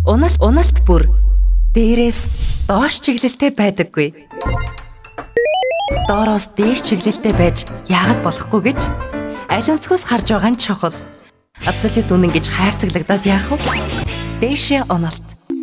Уналт бүр дээрээс доош чиглэлтэй байдаггүй. Доороос дээш чиглэлтэй байж яагаад болохгүй гэж аль өнцгөөс харж байгаа нь чухал. Абсолют үнэн гэж хайрцаглагдаад яах вэ? Дээшээ уналт.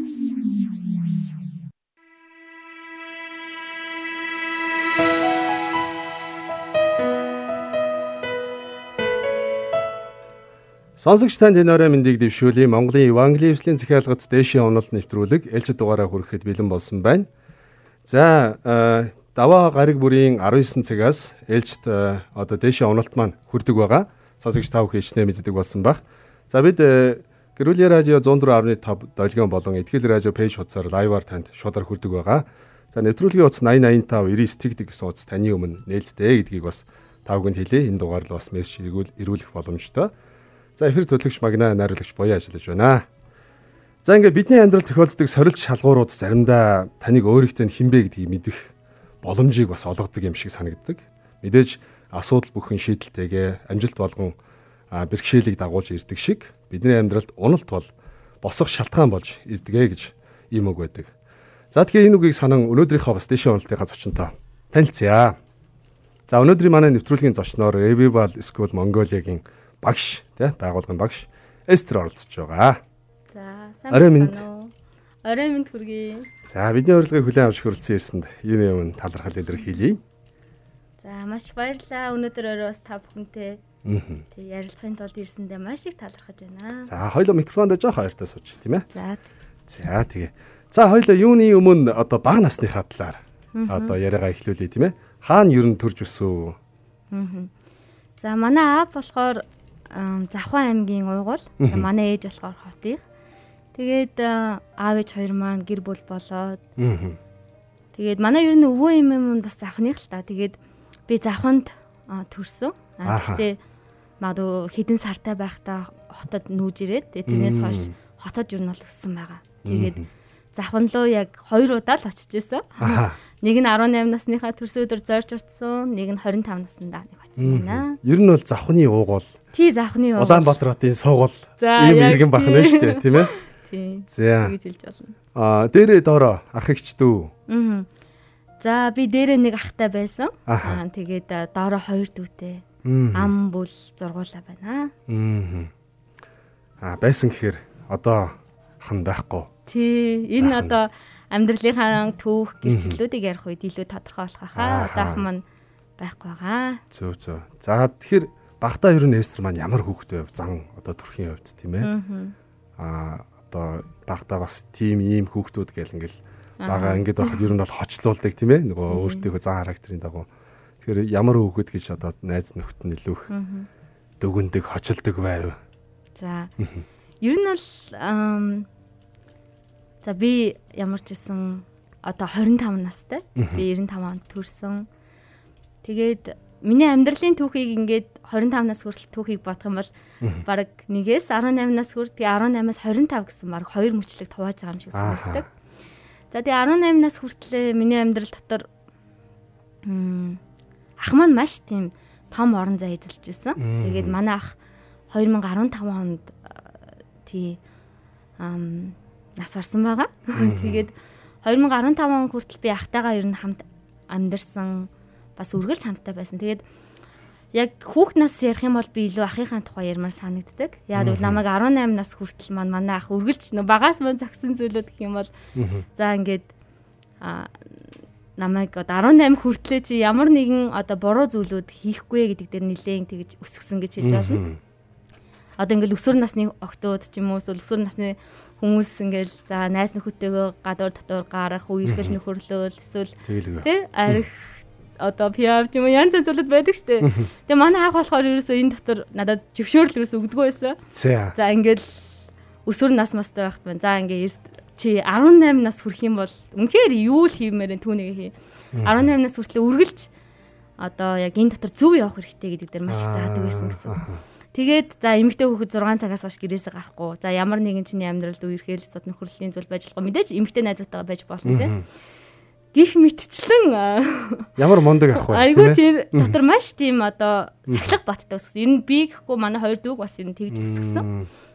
Сонсогч танд энэ орой мэндийг дэвшүүлье. Монголын Евангелийн эвслийн захиалгад дээшээ уналт нэвтрүүлэг ээлжид дугаараа хүрэхэд бэлэн болсон байна. За даваа гариг бүрийн 19 цагаас ээлжид одоо дээшээ уналт маань хүрдэг байгаа. Сонсогч та бүхэн хичнээн мэддэг болсон баг. За бид Гэрүүлэн радио 104.5 долгион болон Итгэл радио пэйж хуудасаар лайваар танд шуудаар хүрдэг байгаа. За нэвтрүүлгийн утас 8085 99 тэгдэг гэсэн утас таны өмнө нээлттэй гэдгийг бас та бүхэнд хэлье. Энэ дугаар л бас мессеж ирүүлэх боломжтой. За эфир төлөвлөгч Магна найруулагч Боёо ажиллаж байна. За ингээд бидний амьдралд тохиолддог сорилт шалгуурууд заримдаа таныг өөрийнхөө хинбэ гэдгийг мэдэх боломжийг бас олгодог юм шиг санагддаг. Мэдээж асуудал бүхэн шийдэлтэйгээ амжилт болгон бэрхшээлийг дагуулж ирдэг шиг бидний амьдралд уналт бол босох шалтгаан болж ирдэгэ гэж ийм үг байдаг. За тэгэхээр энэ үгийг санан өнөөдрийнхөө бас дээшээ уналтынхаа зочинтой танилцъя. За өнөөдрийн манай нэвтрүүлгийн зочноор Revival School Mongolia-гийн багш байгуулгын багш Эстер оролцож байгаа. За сайн орой минь хүргэе. За бидний урилгыг хүлээн авч хүрэлцэн ирсэнд юм талархал илэрхийлье. За маш их баярлалаа. Өнөөдөр орой бас та бүхэнтэй тэг ярилцахын тулд ирсэндээ маш их талархаж байна. За хоёулаа микрофонд жоох хоёртаа сууж тийм ээ. За тэгээ. За хоёулаа юуны өмнө одоо бага насныхаа талаар одоо яриагаа эхлүүлье тийм ээ. Хаана ер нь төрж өсөв? За манай аав болохоор Завхан аймгийн Уйгуул. Манай ээж болохоор Хотыг. Тэгээд аав ээж хоёр маань гэр бүл болоод. Тэгээд манай ер нь өвөө эмээ бас завханых л та. Тэгээд би завханд төрсөн. Гэхдээ магадгүй хэдэн сартай байхдаа хотод нүүж ирээд тэрнээс хойш хотод ер нь бол өссөн байгаа. Тэгээд завхан руу яг 2 удаа л очиж исэн. Нэг нь 18 насныхаа төрсөн өдөр зорж уртсан, нэг нь 25 наснда нэг очсон байна. Ер нь бол завхны уугуул. Тий завхны уугуул. Улаанбаатар хотын суугуул. Ийм иргэн бахна шүү дээ, тийм ээ? Тий. За. Тэгж хэлж болно. Дээрээ доороо ах эгч дүү. За би дээрээ нэг ахтай байсан. Тэгээд доороо 2 дүүтэй. Ам бүл зургуулаа байна. Байсан гэхээр одоо хан байхгүй. Тий. Энэ одоо амьдралынхаа түүх гэрчлэлүүдийг ярих үед илүү тодорхой болох хаа. Одоо ах маань байхгүй байгаа. Зөв. За тэгэхээр багтаа ер нь Эстер маань ямар хүүхдтэй вэ? Зан одоо төрхийн хувьд тийм ээ. Одоо багтаа бас ийм хүүхдүүд гэл ингээл бага ингээд байхад ер нь бол хоцлуулдаг тийм ээ. Нөгөө өөртөө зан характерын дагуу. Тэгэхээр ямар хүүхэд гэж одоо найз нөхд нь илүү их дүгндэг, хочилдог байв. За. Ер нь бол за би ямар ч гэсэн одоо 25 настай. Би 95 онд төрсөн. Тэгээд миний амьдралын түүхийг ингээд 25 нас хүртэл түүхийг бодох юм бол баг 1-ээс 18 нас хүртэл 18-аас 25 гэсэн баг 2 мөчлөг тувааж байгаа юм шиг санагддаг. За тэгээд 18 нас хүртэл миний амьдрал дотор ах маань маш тийм том орон зай эзэлж байсан. Тэгээд манай ах 2015 онд нас орсон байгаа. Тэгээд 2015 он хүртэл би ахтайгаа ер нь хамт амьдарсан, бас үргэлж хамттай байсан. Тэгээд яг хүүхэд нас ярих юм бол би илүү ахийнхаа тухай ярмаар санагддаг. Яг л намайг 18 нас хүртэл манай ах үргэлж багаас мөн загсан зүйлүүд гэх юм бол за ингээд намайг одоо 18 хүртлээ чи ямар нэгэн одоо буруу зүйлүүд хийхгүй гэдэг дээр нэлээд тэгж өсгсөн гэж хэлж байна. Одоо ингээл өсвөр насны октод ч юм уу өсвөр насны хүмүүс ингээл за найз нөхөдтэйгөө гадуур дотор гарах, үерхэл нөхөрлөөл эсвэл тий арих одоо пиав ч юм уу янз янз зүйлүүд байдаг штэ. Тэгээ манай аах болохоор ерөөсөө энэ дотор надад зөвшөөрөл ерөөсөө өгдөггүй байсан. За ингээл өсвөр нас мастай байхад байна. За ингээд чи 18 нас хүрэх юм бол үнэхээр юу л хиймээрэн түүнийг хий. 18 нас хүртэл үргэлж одоо яг энэ дотор зөв явах хэрэгтэй гэдэг дээр маш их заадаг байсан гэсэн. Тэгээд за эмэгтэй хүүхэд 6 цагаас хойш гэрээсээ гарахгүй. За ямар нэгэн чиний амьдралд үерхэл сод нөхөрлөлийн зүйл байж болохгүй. Мэдээж эмэгтэй найзтайгаа байж болно те. Гих мэтчлэн ямар мундаг ах вэ? Айгуу тэр дотор маш тийм одоо сахилга баттай өссөн. Ер нь би гэхгүй манай хоёр дүүг бас ер нь тэгж өсгсөн.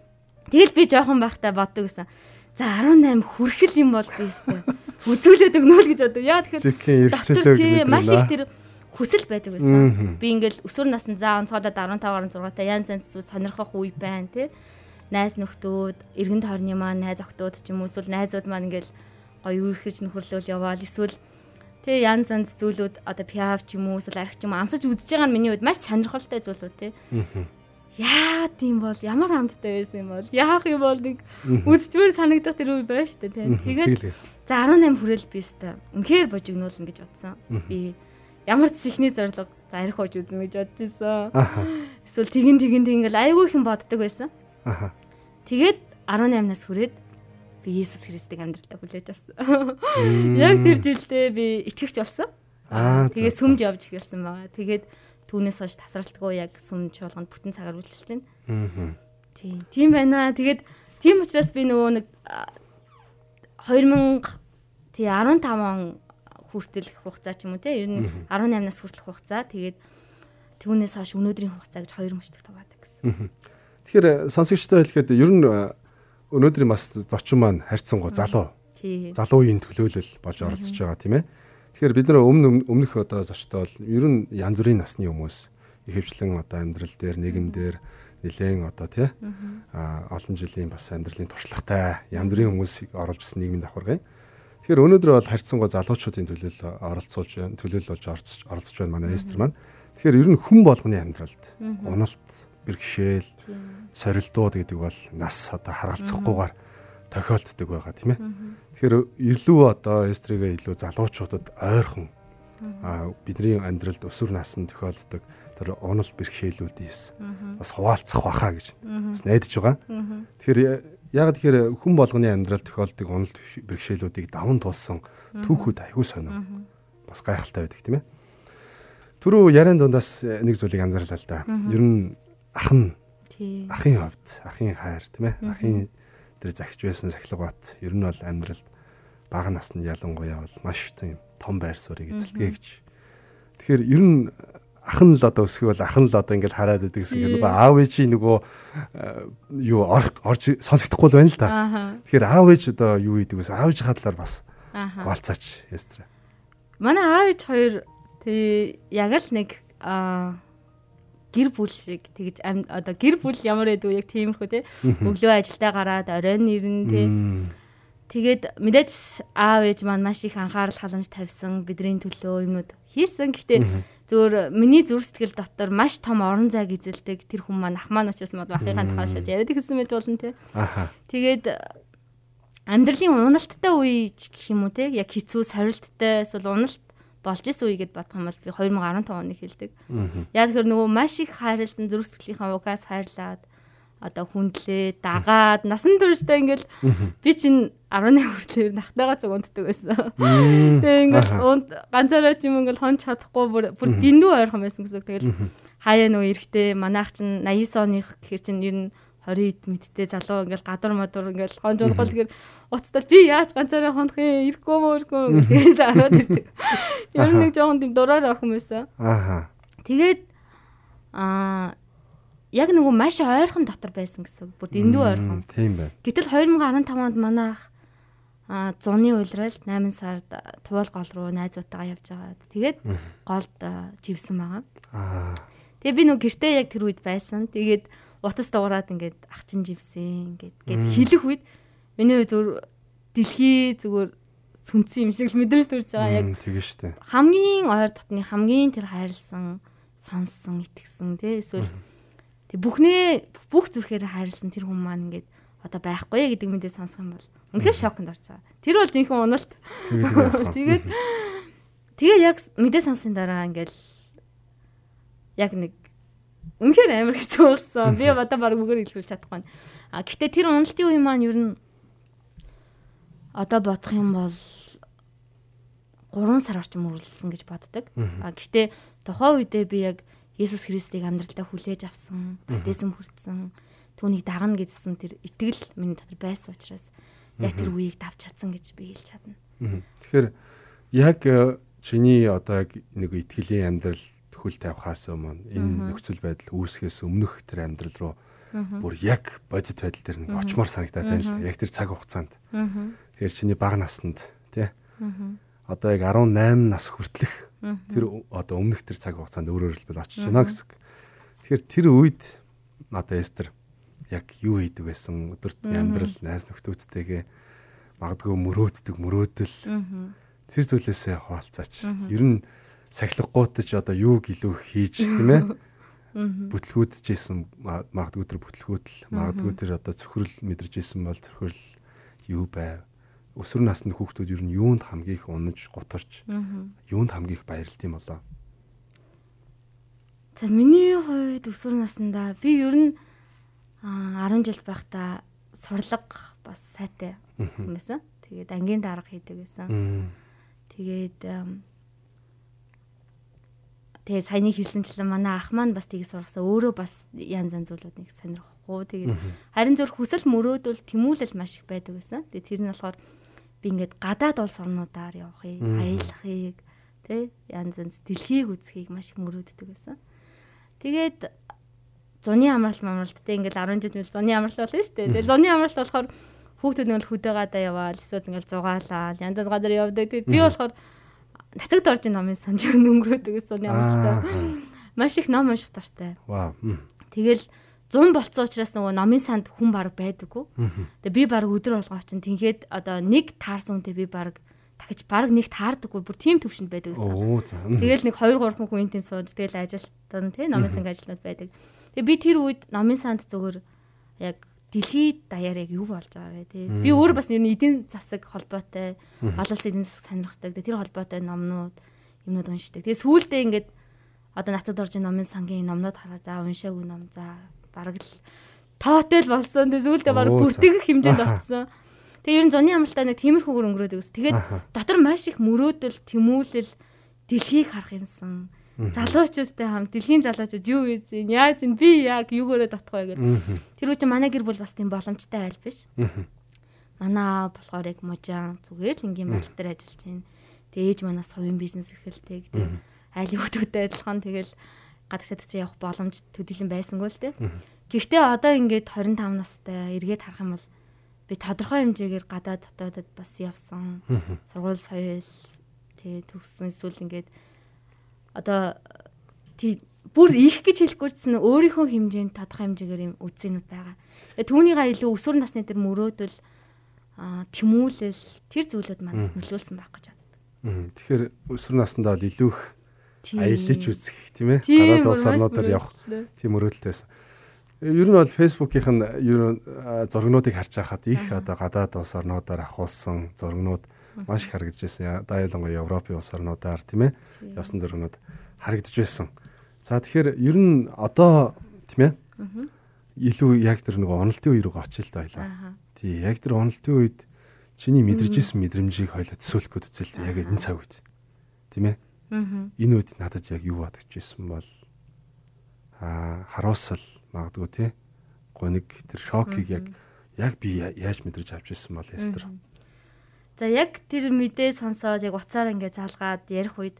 Тэгэл би жоохон байхдаа боддог гэсэн. За 18 хүрхэл юм бол би өстэй. Үзүүлээд өгнө л гэж боддог. Яа тэгэхээр доктор маш их тэр хүсэл байдаг байсан. Би ингээл өсвөр наснд заа онцгойдод 15 16 та янз янз зүйл сонирхох үе байна тий. Найз нөхдүүд, эргэн тойрны маань найз охтууд ч юм уу эсвэл найзууд маань ингээл гоё үргэлж нөхөрлөөл яваал эсвэл тий янз янз зүйлүүд одоо пиав ч юм уу эсвэл арх ч юм амсаж үзэж байгаа нь миний хувьд маш сонирхолтой зүйлүүд тий. Яа тийм бол ямар хамттай байсан юм бол яах юм бол нэг үзчмээр санагдах тэр үе байна шүү дээ тий. Тэгээд за 18 хүрэл би өстэй. Үнэхээр божигнуулна гэж бодсон. Би ямар ч ихний зориг арх хож үзнэ гэж бодож байсан. Эсвэл тэгин ингээл айгүй их юм боддог байсан. Тэгээд 18-наас хүрээд би Иесус Христийг амьдралдаа хүлээж авсан. Яг тэр жилдээ би итгэгч болсон. Тэгээд сүмж явж эхэлсэн байгаа. Тэгээд түүнээс хойш тасралтгүй яг сүмж болгонд бүтэн цагаар үйлчилж байна. Тийм байна. Тэгээд тийм учраас би нөгөө нэг 2015 он хүртэл хугацаа ч юм уу те ер нь 18-наас хүртэлх хугацаа. Тэгээд түүнээс хойш өнөөдрийн хугацаа гэж 2 мөчтөг таваадаг гэсэн. Тэгэхээр сонсогчтой хэлэхэд ер нь өнөөдрийн бас зочин маань харьцангуй залуу. Залуу үеийн төлөөлөл болж оролцож байгаа тийм ээ. Тэгэхээр бид нар өмнөх одоо зочтой бол ер нь янз бүрийн насны хүмүүс ихэвчлэн одоо амьдрал дээр нийгэмдэр нэлээд одоо тий олон жилийн бас амьдралын туршлагатай янз бүрийн хүмүүсийг оруулж ирсэн нийгмийн давхаргын. Тэгэхээр өнөөдөр бол харьцангуй залуучуудын төлөөлөл болж оролцож байна манай эстер маань. Тэгэхээр ер нь хүн болгоны амьдралд уналт бэрхшээл, сорилтууд гэдэг бол нас одоо харгалзахгүйгээр тохиолддог байгаа тийм ээ. Тэгэхээр илүү одоо эстрэгээ илүү залуучуудад ойрхон бидний амьдралд өсвөр наснд тохиолддог тэр унал бэрхшээлүүдээс бас хуваалцах баха гэж бас найдаж байгаа. Тэгэхээр яг тэгэхээр хүн болгоны амьдралд тохиолддог унал бэрхшээлүүдийг даван туулсан түүхүүд аягүй сонио. Бас гайхалтай байдаг тийм ээ. Түрүү яриан дундаас нэг зүйлийг анзаарлаа л да. Ер нь ахын хувьд ахын хайр тийм ээ ахын тэр загч байсан сахилгават ер нь бол амьдралд бага насны ялангуяа бол маш том байр суурийг эзэлдэг гэж. Тэгэхээр ер нь ахын л одоо өсгөл ахын л одоо ингээл хараад идэг гэсэн нөгөө аав ээжийн нөгөө юу орж сонсогдохгүй л байна л да. Тэгэхээр аав ээж одоо юу хийдэг вэ? Аав ээжийн талаар бас хаалцаач ястра. Манай аав ээж хоёр тий яг л нэг гэр бүл шиг тэгж одоо гэр бүл ямар байдгүй яг тиймэрхүү те өглөө ажилдаа гараад оройн ирнэ те тэгээд мэдээж аав ээж маань маш их анхаарал халамж тавьсан бидний төлөө юмнууд хийсэн. Гэхдээ зөвөр миний зүрх сэтгэл дотор маш том орон зайг эзэлдэг тэр хүн маань ах маань учраас мод ахыхаа тухайшаа яриад гэсэн мэт болно те. Тэгээд амьдралын уналттай үе гэх юм уу те яг хэцүү сорилттай эсвэл уналт болж исэн үе гэд бодох юм бол би 2015 оныг хэлдэг. Яа тэгэхээр нөгөө маш их хайрлсан зүрх сэтгэлийнхаа угаас хайрлаад одоо хүндлээ дагаад насан туршдаа ингээл би чинь 18 хүртэл нахтайгаа зүг унтдаг байсан. Тэгээ ингээл ганцаараа ч юм ингээл хонч чадахгүй бүр дэндүү ойрхон байсан гэсэн. Тэгэл хаяа нөгөө эрэхтэй манайх чинь 89 оных гэхэр чинь ер нь 20-д мэдтэй залуу ингээл гадар мадур ингээл хонж унахал тэгэхээр уцтал би яаж ганцаараа хонох юм ирэхгүй тэгээд аваад ирдэг. Ер нь нэг жоохон тийм дураар охин байсан. Тэгээд яг нөгөө маш ойрхон дотор байсан гэсэн. Бүр дэндүү ойрхон. Тийм байна. Гэтэл 2015 онд манайх зуны уйлрал 8 сард Туул гол руу найзуудтайгаа явж байгаа. Тэгээд голд живсэн байгаа. Тэгээ би нөгөө гэртээ яг тэр үед байсан. Тэгээд утас дуурайд ингээд ах чин живсэн ингээд хэлэх үед миний зүгээр дэлхий зүгээр сүнцэн юм шиг мэдрэмж төрж байгаа яг тийм шүү дээ. Хамгийн ойр дотны хамгийн тэр хайрлсан сонссон итгэсэн тий эсвэл тэг бүх зүрхээр хайрлсан тэр хүн маань ингээд одоо байхгүй гэдэг мэдээ сонсох юм бол үнэхээр шокнд орж байгаа. Тэр бол жинхэнэ уналт. Тэгээд яг мэдээ сонссон дараа ингээд яг нэг үнэхээр амар хэцүү болсон. Би одоо баг мөгөр илрүүлж чадахгүй. Гэхдээ тэр уналтын үе маань ер нь одоо бодох юм бол 3 сар орчим үргэлжлсэн гэж боддог. Гэхдээ тухайн үедээ би яг Иесус Христийг амьдралдаа хүлээж авсан, баптизм хүртсэн, түүнийг дагна гэсэн тэр итгэл миний дотор байсан учраас яг тэр үеийг давж чадсан гэж би хэлж чадна. Тэгэхээр яг чиний одоо нэг итгэлийн амьдрал хөл тавихаас өмнө энэ нөхцөл байдал үүсгэхээс өмнөх тэр амьдрал руу бүр яг бодит байдал дээр нэг очмоор санагдаад байна л да. Яг тэр цаг хугацаанд. Тэгэхээр чиний бага наснд тий. Одоо яг 18 нас хүртэлх тэр одоо өмнөх тэр цаг хугацаанд өөрөөр хэлбэл очиж байна гэсэн. Тэгэхээр тэр үед одоо Эстер яг юу хийдэг байсан? Өдөрт амьдрал найз нөхдөдтэйгээ магадгүй мөрөөдөл тэр зүйлээсээ хуваалцаач. Ер нь сахилгагуутаж одоо юу гэлүү хийж тийм ээ бүтлгүүджсэн магадгүй тэр бүтлгүүдл магадгүй тэр одоо цөхрөл мэдэржсэн бол цөхрөл юу байв? Өсвөр насны хүүхдүүд ер нь юунд хамгийн их унаж гутарч юунд хамгийн их баярлт юм болоо? За миний хувьд өсвөр наснда би ер нь 10 жил байхдаа сурлага бас сайтай юм байсан. Тэгээд ангийн дарга хийдэг гэсэн. Тэгээд саяны хэлсэнчлэн манай ах маань бас тийг сургасан. Өөрөө бас янз янз зүйлүүдийг сонирхгүй. Тэгээд харин зөв хүсэл мөрөөдөл тэмүүлэл маш их байдаг гэсэн. Тэгээд тэр нь болохоор би ингээд гадаад улс орнуудаар явахыг, аялахыг, тий янз янз дэлхийг үзхийг маш их мөрөөддөг гэсэн. Тэгээд зуны амралттай ингээд 10 жил зуны амралт болно шүү дээ. Тэгээд зуны амралт болохоор хүүхдүүд нэг хөдөө гадаа яваал эсвэл ингээд зугаалаа янз янз газар явдаг. Тэгээд би болохоор нацагт орж номын санж өнгөрөөдөг гэсэн амралтаа. Маш их ном унших дуртай. Вау. Тэгэл 100 болцсон учраас нөгөө номын санд хүн баг байдаггүй. Тэгээ би баг өдөр болгоо чинь тэгээд одоо нэг таарсан үнтэй би баг дахиж баг нэг таардаггүй. Бүр тийм төвшөнд байдаг гэсэн. Тэгэл нэг 2 3 хүн интэн сууж тэгэл ажилтан тий номын сангийн ажлууд байдаг. Тэгээ би тэр үед номын санд зөвхөр яг дэлхийд даяар яг юу болж байгаа вэ тий. Би өөр бас ер нь эдийн засаг холбоотой олон улсын эдийн засаг сонирхдаг. Тэр холбоотой номнууд юмнууд уншдаг. Тэгээ сүүлдээ ингээд одоо нацад орж номын сангийн номнууд хараа за уншаагүй ном за бараг л тоотой л болсон. Тэгээ сүүлдээ бараг бүртгэх хэмжээнд очсон. Тэгээ ер нь зуны амралтаа нэг тиймэрхүүгээр өнгөрөөдөг ус. Тэгээд дотор маш их мөрөөдөл, тэмүүлэл, дэлхийг харах юмсан. Залуучуудтай хамт дэлхийн залуучууд юу хийж ийн яаж ин би яг юугаараа дотох вэ гэдэг. Тэр үуч манай гэр бүл бас тийм боломжтой айл биш. Манай болохоор яг мужаан зүгээр л ингийн барилга дээр ажиллаж байна. Тэгээ ээж манай совын бизнес эрхэлдэг. Тэгээ айлын хүүхдүүдтэй адилхан тэгэл гадагшаад чи явах боломж төдийлөн байсангүй л дээ. Гэхдээ одоо ингээд 25 настай эргээд харах юм бол би тодорхой хэмжээгээр гадаад дотоодод бас явсан. Сургууль соёл тэгээ төгссөн эсвэл ингээд одоо бүр их гэж хэлэхгүйсэн өөрийнхөө хэмжээнд тодорхой хэмжээгээр юм үдсэнүүд байгаа. Түүнийгээ илүү өсвөр насны дээр мөрөөдөл тэмүүлэл тэр зүйлүүд манаас нөлөөлсөн байх гэж боддог. Тэгэхээр өсвөр наснда бол илүү их аялж үзэх тийм ээ гадаад улс орнуудаар явах тийм мөрөөдөлтэй байсан. Ер нь бол Facebook-ийнх нь ер нь зургнуудыг харж байхад их одоо гадаад улс орнуудаар ахуулсан зургнууд маш их харагдаж байсан. Ялангуяа Европын улс орнуудаар тийм ээ явсан зургнууд харагдаж байсан. За тэгэхээр ер нь одоо тийм ээ илүү яг тэр нэг уналтын үе рүү очил та байлаа. Тий яг тэр уналтын үед чиний мэдэржсэн мэдрэмжийг хойлоо төсөөлөх гээд үзэл яг энэ цаг үед тийм ээ. Энэ үед надад яг юу бодож байсан бол харуусал магадгүй тий гоник тэр шокийг яг би яаж мэдэрч авч ирсэн бол Эстер. За яг тэр мэдээ сонсоод яг уцаар ингээд залгаад ярих үед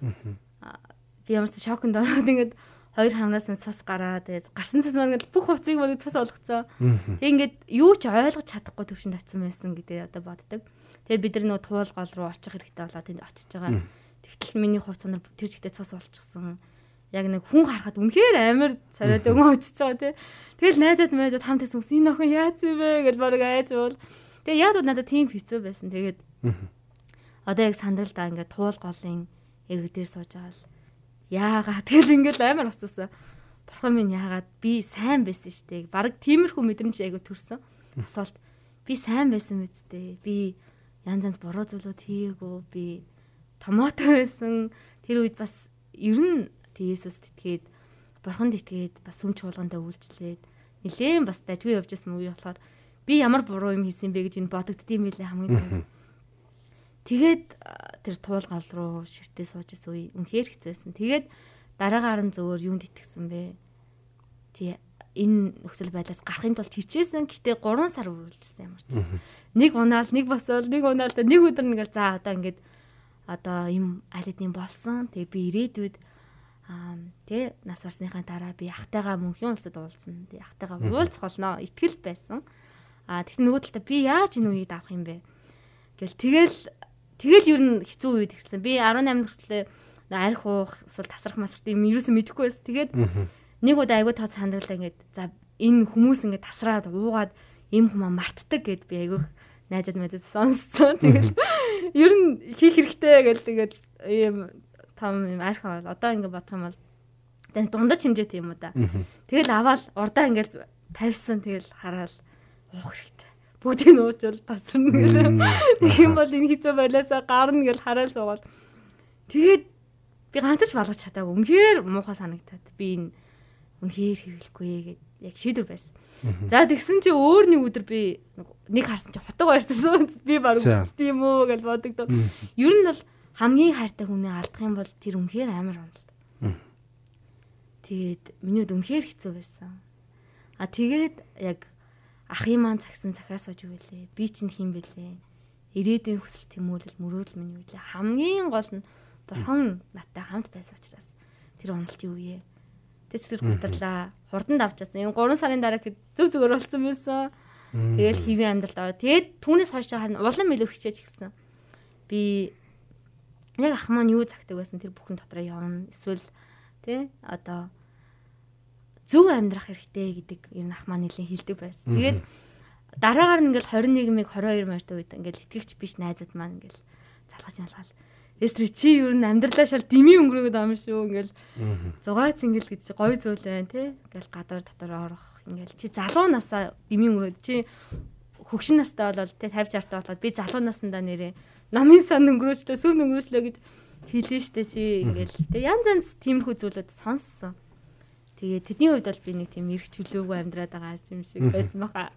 би ямарсан шоконд ороод ингээд хоёр хамнаас нь цус гараа тэгээд гарсан цус маань ингээд бүх хувцсыг маань цус болгоцсон. Тэг ингээд юу ч ойлгож чадахгүй төвшөнд очсон байсан гэдэг одоо боддог. Тэгээд бид нар нөгөө туул гол руу очих хэрэгтэй болоод тэнд очиж байгаа. Тэгтэл миний хувцс нар тэр жигтэй цус болчихсон. Яг нэг хүн харахад үнэхээр амар царайд өнгө очиж байгаа тий. Тэгэл найзууд хамт байсан хүмүүс энэ охин яаж юм бэ гэж бараг айж уул. Тэгээ яг надад тийм хэцүү байсан. Тэгээд одоо яг сандалдаа ингээд туул голын эрэг дээр сууж байгаа л яагаад тэгэл ингээд амар асуусан. Бурхан минь яагаад би сайн байсан штэ. Бараг тиймэрхүү мэдрэмж айгу төрсөн. Асуулт би сайн байсан мэдтэй. Би янз янз буруу зүйлүүд хийгээгүй. Би томоотой байсан. Тэр үед бас ер нь Иесус итгээд бурханд итгээд бас сүм чуулгандаа үйлчлээд нилээн бас дажгүй явж байсан үе болохоор би ямар буруу юм хийсэн бэ гэж энэ бодогддtiin байлээ хамгийн түрүү. Тэгээд тэр туулгал руу ширтээ сууж байсан үе үнэхээр хэцүүсэн. Тэгээд дараагаар нь зөвөр юунд итгэсэн бэ? Тий энэ нөхцөл байдлаас гарахын тулд хичээсэн. Гэтээ 3 сар үргэлжилсэн ямар ч. Нэг унаал, нэг босоол, нэг унаал та нэг өдөр ингээл за одоо ингээд одоо юм аль хэдийн болсон. Тэгээ би ирээдүйд Тэгээ нас барсныхаа дараа би ахтайгаа мөнхийн улсад уулзсан. Тэгээ ахтайгаа уулзах болно. Итгэл байсан. Тэгт нөгөө талаа би яаж энэ үеийг авах юм бэ? Тэгэл ер нь хэцүү үед ихсэн. Би 18 хүртлээр арх уух, эсвэл тасрах масрт юм ерөөсөө мэдэхгүй байсан. Тэгээд нэг удаа айгүй тод сандаглаа ингээд за энэ хүмүүс ингээд тасраад уугаад ийм хүмүүс мартдаг гэд би айгүй найзад сонсцсон. Тэгэл ер нь хийх хэрэгтэй гэл тэгээд ийм том юм арх авал одоо ингээд бодох юм бол дундаж хэмжээтэй юм уу да. Тэгэл аваад урдаа ингээд тавьсан тэгэл хараад уух хэрэгтэй. Бүгдийг уучвал тасарна гэх. Тэгэх юм бол энэ хэцүү байлаасаа гарна гэж хараад суугаад. Тэгээд би ганцч балгаж чадаагүй. Үнэхээр муухай санагтаад би энэ үнэхээр хэрэглэхгүй гэд яг шийдвэр байсан. За тэгсэн чи өөр нэг өдөр би нэг харсан чи хутга байрсан. Би баг тийм үү гэж бодогдоо. Ер нь бол хамгийн хайртай хүнээ алдах юм бол тэр үнэхээр амар унал. Тэгээд миний үнэхээр хэцүү байсан. Тэгээд яг ахын маань цагсан цахаас ож үлээ. Би чинь хин бэлээ. Ирээдүйн хүсэл тэмүүлэл мөрөөдөл минь үлээ. Хамгийн гол нь бурхан надтай хамт байсан учраас тэр уналтын үе. Тэ сэтгэл гутарлаа. Хурдан давчаасан. Энэ 3 сарын дараа зөв зүгээр болсон байсан. Тэгээд хэвийн амьдралд аваад тэгээд түүнээс хойш харин улам илүү хичээж эхэлсэн. Би яг ах маань юу цагтаг байсан тэр бүхэн дотроо явна. Эсвэл тэ одоо зөв амьдрах хэрэгтэй гэдэг ер нь ах маань нэлээд хэлдэг байсан. Тэгээд дараагаар нь ингээл 21-ийг 22 морьтой үед ингээл итгэгч биш найзууд маань ингээл залгаж малгаал. Эстри чи ер нь амьдралаа шал дими өнгөрөөд ам шүү ингээл зугаац ингээл гэж гоё зүйл байна те. Ингээл гадуур дотор орох ингээл чи залуу насаа дими өнгөрөөд чи хөгшин настай болол те 50 60 таа болоод би залуу наснда нэрээ намын сан өнгөрөөчлөө сүн өнгөрөөчлөө гэж хэлэн штэ чи ингээл те янз янз тиймэрхүү зүйлүүд сонссон. Тэгээ тэдний хувьд бол би нэг тийм эрх чөлөөгүй амьдраад байгаа юм шиг байсан баха.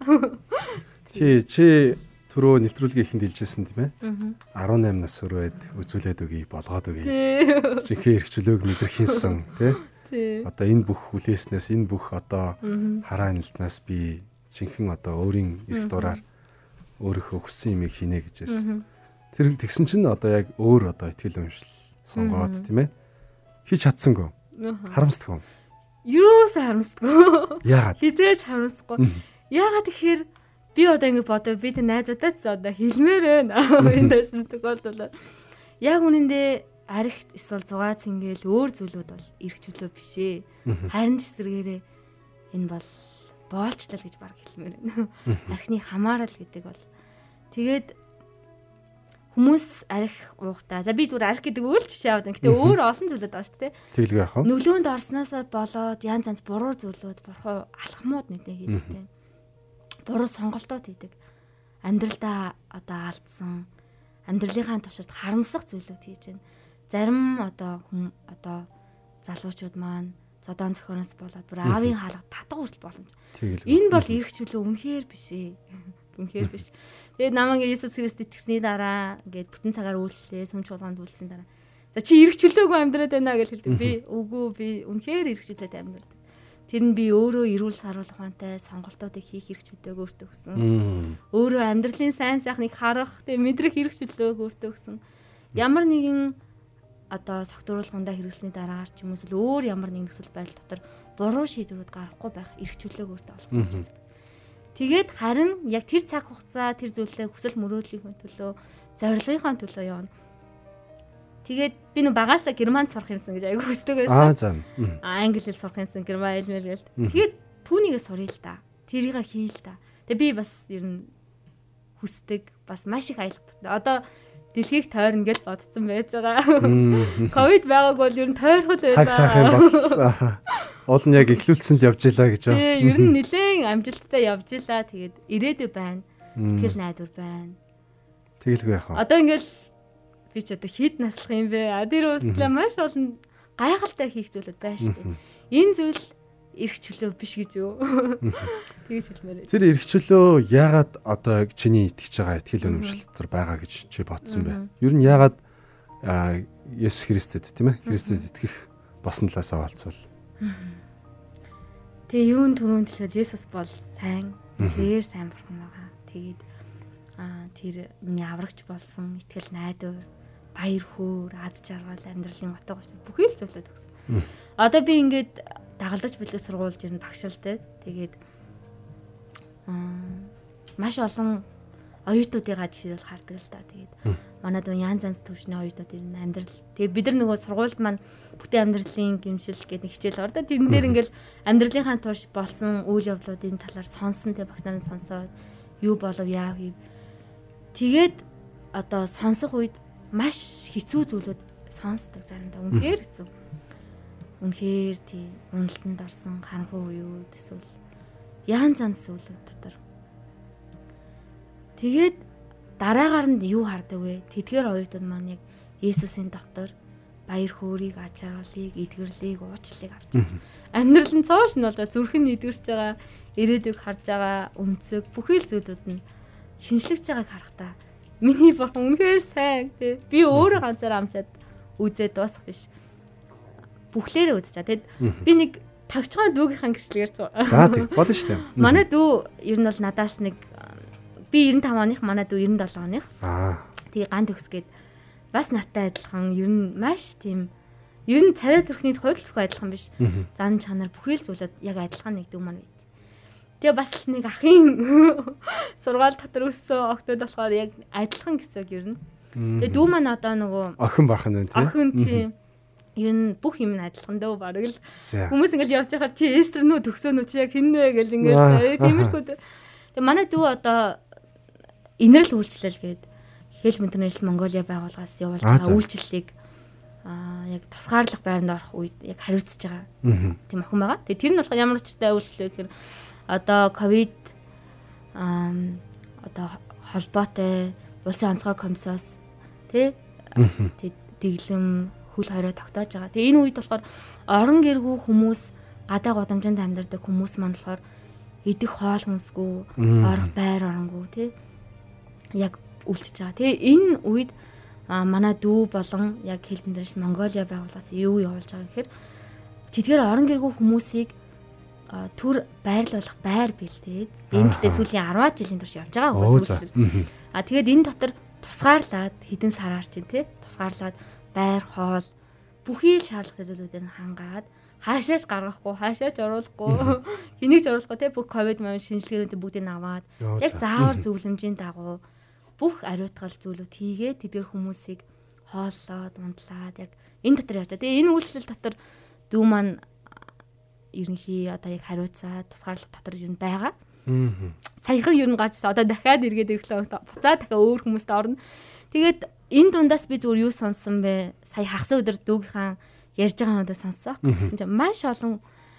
Чи түрүү нэвтрүүлгийн ихэнд хэлжсэн тийм ээ. 18 нас хүрээд үзүүлээд өгье, болгоод өгье. Жинхэнэ эрх чөлөөг мэдрэх юмсан тий. Одоо энэ бүх хүлээснээс энэ бүх одоо хараа нэлтнаас би жинхэнэ одоо өөрийн эрх дураар өөрийнхөө хүссэн юмыг хийнэ гэж байсан. Тэр тэгсэн чинь одоо яг өөр одоо итгэл үнэмшил сонгоод тийм ээ. Хийж чадсангүй. Харамсдаг юм. Юусаа харамсдаггүй. Яагаад? Хизээж харамсахгүй. Яагаад тэгэхээр би одоо ингэ бодоо би тэ найзуудаа ч одоо хэлмээр байна. Энэ дэсмдэг бол яг үнэндээ архит эсвэл зугаац ингээл өөр зүйлүүд бол эрх чөлөө биш ээ. Харин ч эсрэгээрээ энэ бол боолчлал гэж баг хэлмээр байна. Архины хамаарал гэдэг бол тэгээд хүмүүс арх уухтаа. За би зүгээр арх гэдэг өөр жишээ аваад. Гэтэ өөр олон зүйлүүд байгаа шүү дээ. Тэглгүй яах вэ? Нөлөөнд орсноосоо болоод янз янз буруу зүйлүүд, буруу алхмууд нэгтэй хийдэг. Буруу сонголтууд хийдэг. Амьдралдаа одоо алдсан, амьдралынхаа туршид харамсах зүйлүүд хийж байна. Зарим одоо залуучууд маань зодон зохионоос болоод бүр аавын хаалга татах хүртэл боломж. Энэ бол эрх чөлөө үнэхээр биш ээ. Үнэхээр биш. Тэгээд намайг Иесус Христ итгэсний дараа ингээд бүтэн цагаар үйлчлээ, сүм чуулганд үйлсэн дараа. За чи эрх чөлөөгүй амьдраад байна гэж хэлдэг. Би үгүй би үнэхээр эрх чөлөөтэй амьдраад. Тэр нь би өөрөө эрүүл саруулах ухаантай сонголтуудыг хийх эрх чөлөөг өөртөө өгсөн. Өөрөө амьдралын сайн сайхныг харах, тэгээд мэдрэх эрх чөлөөг өөртөө өгсөн. Ямар нэгэн одоо согтууруулгандаа хэрэглэсний дараагаар ч юм уу өөр ямар нэгэн нөхцөл байдал дотор буруу шийдвэрүүд гаргахгүй байх эрх чөлөөг өөртөө олгосон. Тэгээд харин яг тэр цаг хугацаа тэр зүйлээ хүсэл мөрөөдлийн төлөө, зорилгынхаа төлөө явна. Тэгээд би нөө багаасаа германд сурах юмсан гэж айгүй хүсдэг байсан. Англи хэл сурах юмсан, герман хэл мэл гээл. Тэгээд түүнийгээ суръя л да. Тэрийг хий л да. Тэгээд би бас ер нь хүсдэг, бас маш их аялах. Одоо дэлхийг тойрно гэж бодсон байж байгаа. Ковид байгааг бол ер нь тойрхол байсан. Цаг сайхан бол уул нь яг эхлүүлсэн л явж илаа гэж байна. Ер нь нэлээд амжилттай явж илаа. Тэгээд ирээдүй байна. Тэгэл найдвар байна. Тэгэлгүй яах вэ? Одоо ингээл би ч одоо хэд наслах юм бэ? Тэр үслээ маш олон гайхалтай хийх зүйлүүд байна шүү дээ. Энэ зүйл эрх чөлөө биш гэж юу? Тэгэж хэлмээр. Тэр эрх чөлөө яагаад одоо чиний итгэж байгаа итгэл үнэмшилтэр байгаа гэж чи бодсон бэ? Ер нь яагаад Есүс Христэд тийм ээ? Христэд итгэх босон талаас авалцвал. Тэгээ юун түрүүнд хэлээд Есүс бол сайн, тэр сайн бурхан байгаа. Тэгээд тэр миний аврагч болсон итгэл найдвар, баяр хөөр, аз жаргал, амьдралын утга учир бүхий л зүйлүүд өгсөн. Одоо би ингээд дагалдаж бэлэг сургуульд ер нь багшилтай. Тэгээд маш олон оюутнуудыгаа жишээлбэл хардаг л да. Тэгээд манай дөө янз янз төвшний оюутнууд ер нь амьдрал. Тэгээд бид нар нөгөө сургуульд маань бүтэн амьдралын гэмшил гэдэг хичээл ордог. Тэрэн дээр ингээл амьдралынхаа турш болсон үйл явдлуудын талаар сонсон тэг багш нарын сонсоод юу болов яав хийв. Тэгээд одоо сонсох үед маш хэцүү зүйлүүд сонсдог заримдаа. Үнэхээр хэцүү. Үнэхээр тийм уналтанд орсон харанхуй үеуд эсвэл янз янз зүйлүүд дотор. Тэгээд дараагаар нь юу хардаг вэ? Тэдгээр оюутнууд маань яг Есүсийн дотор баяр хөөргийг, аж аргалыг, эдгэрлийг, уучлалыг авч байгаа. Амьдрал нь цоош нь болж зүрх нь эдгэрч байгаа, ирээдүйг харж байгаа, өмцөг бүхий л зүйлүүд нь шинжлэж байгааг харахтаа миний бурхан үнэхээр сайн тий. Би өөрөө ганцаараа амсаад үзээд дуусах биш. Бүхлээрээ үзэж чаа. Тэгэд би нэг тавчхан дүүгийнхаа гэрчлэгээр за тий болно шүү дээ. Манай дүү ер нь бол надаас нэг би 95 оных, манай дүү 97 оных. Тэгээ ган төгсгээд бас надтай адилхан ер нь маш тийм ер нь царай төрхний хувилцахгүй адилхан биш. Зан чанар бүхий л зүйлүүд яг адилхан нэг дүү маань. Тэгээ бас нэг ахын сургаал дотор өссөн охтод болохоор яг адилхан гэсэн үг ер нь. Тэгээ дүү маань одоо нөгөө охин бахан байна тий. Охин тийм ер нь бүх юм адилхан дөө бараг л хүмүүс ингээл явж байхаар чи эстер нүү төгсөөнүү чи яг хин нэ гэл ингээл тиймэрхүү. Тэгээ манай дүү одоо инэрл үйлчлэл гээд Help International Mongolia байгууллагаас явуулж байгаа үйлчлэлийг яг тусгаарлах байранд орох үед яг хариуцж байгаа. Тийм охин байгаа. Тэгээ тэр нь болохоор ямар учиртай үйлчлэл вэ гэхээр одоо ковид одоо холбоотой улсын онцгой комиссоос тий дэглэм хөл хорой тогтоож байгаа. Тэгээ энэ үед болохоор орон гэргүй хүмүүс гадаа гудамжинд амьдардаг хүмүүс маань болохоор идэх хоол хүнсгүй орох байр оронгүй тий яг үлдчихэж байгаа. Тэгээ энэ үед манай дүү болон яг Help International Mongolia байгууллагаас юу явуулж байгаа гэхээр тэдгээр орон гэргүй хүмүүсийг төр байрлуулах байр бэлдээд энэ гэдэг сүүлийн 10 жилийн турш явж байгаа үйлчлэл. Тэгээд энэ дотор тусгаарлаад хэдэн сараар чинь тий тусгаарлаад байр хоол бүхий шаардлагатай зүйлүүдээр нь хангаад хаашаач гаргахгүй хаашаач оруулахгүй хэнийг ч оруулахгүй тий бүх ковид маань шинжилгээнүүдийг бүгдийг аваад яг заавар зөвлөмжийн дагуу бүх ариутгал зүйлүүд хийгээд тэдгээр хүмүүсийг хооллоод унтлаад яг энэ дотор явж байгаа. Тэгээ энэ үйлчлэл дотор дүү маань ерөнхий одоо яг хариуцаад тусгаарлах дотор юу байгаа. Саяхан юу гажсан одоо дахиад эргээд ирэхлээр буцаа дахиад өөр хүмүүст орно. Тэгээд энэ дундаас би зүгээр юу сонссон бэ? Сая хагас өдөр дүүгийнхаа ярьж байгаануудаа сонссоо. Тэгсэн чинь маш олон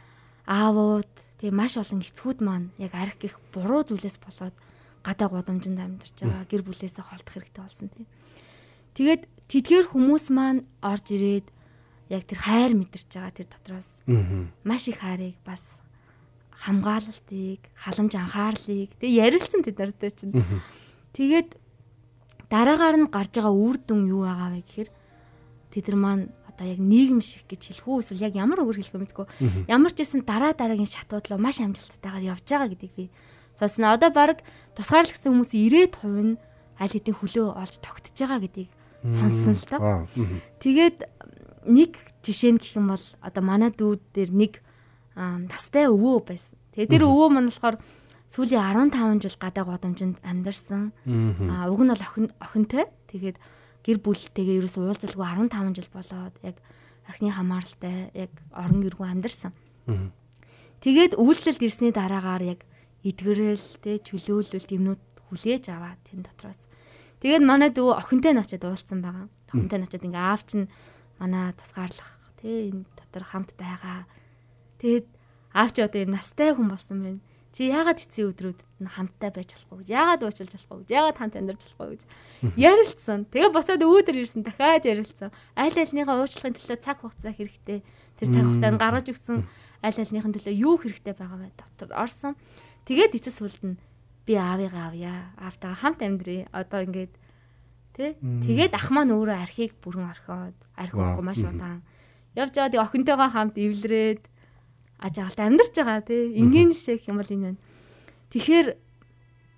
аавууд тэгээ маш олон эцгүүд маань яг арх гих буруу зүйлээс болоод гадаа гудамжинд амьдарч байгаа. Гэр бүлээсээ холдох хэрэгтэй болсон тийм. Тэгээд тэдгээр хүмүүс маань орж ирээд яг тэр хайр мэдэрч байгаа тэр дотроос маш их хайрыг бас хамгаалалтыг, халамж анхаарлыг тэгээ ярилцсан тэд нартай чинь. Тэгээд дараагаар нь гарч байгаа үр дүн юу байгаа вэ гэхээр тэд нар маань одоо яг нийгэм шиг гэж хэлэх үү эсвэл яг ямар үгээр хэлэх вэ мэдгүй. Ямар ч гэсэн дараагийн шатууд руу маш амжилттайгаар явж байгаа гэдгийг би сонсно. Одоо баг тусгаарлагдсан хүмүүсийн 90% нь аль хэдийн хөлөө олж тогтож байгаа гэдгийг сонссон л доо. Тэгээд нэг жишээ нь гэх юм бол одоо манай дүүд дээр нэг настай өвөө байсан. Тэгээд тэр өвөө маань болохоор сүүлийн 15 жил гадаа гудамжинд амьдарсан. Уг нь бол охинтой. Тэгээд гэр бүлтэйгээ ерөөсөө уулзалгүй 15 жил болоод яг архины хамааралтай яг орон гэргүй амьдарсан. Тэгээд үйлчлэлд ирсний дараагаар яг эдгэрэл тэ чөлөөлөлт юмнууд хүлээж аваад тэр дотроос. Тэгээд манай дүү охинтой нь очиад уулзсан байгаа. Охинтой нь очиад ингээ аав чинь манай тусгаарлах тэ энэ дотор хамт байгаа. Тэгээд аав чи одоо юм настай хүн болсон байна. Чи яагаад эцсийн өдрүүдэд нь хамттай байж болохгүй гэж, яагаад уучлж болохгүй гэж, яагаад хамт амьдарч болохгүй гэж ярилцсан. Тэгээ босоод өөдөр ирсэн дахиад ярилцсан. Аль альныхаа уучлахын төлөө цаг хугацаа хэрэгтэй. Тэр цаг хугацаанд гаргаж өгсөн аль альныхын төлөө юу хэрэгтэй байгаа вэ дотор орсон. Тэгээд эцэс сүлд нь би аавыг авъя. Аавтайгаа хамт амьдрий. Одоо ингээд тий. Тэгээд ах маань өөрөө архийг бүрэн орхиод, архи уухгүй маш удаан явж байгаа. Тэгээ охинтойгоо хамт эвлэрээд аж аргалтай амьдарч байгаа тий. Ингийн жишээ гэх юм бол энэ байна. Тэгэхээр